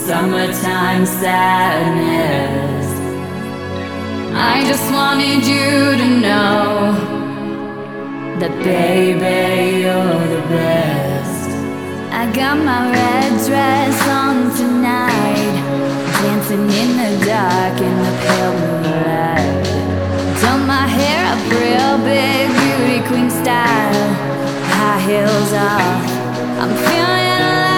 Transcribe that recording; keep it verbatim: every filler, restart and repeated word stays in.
summertime sadness. I just wanted you to know that, baby, you're the best. I got my red dress on tonight, dancing in the dark in the pale moonlight. Done my hair up real big, beauty queen style, high heels off. I'm feeling alive.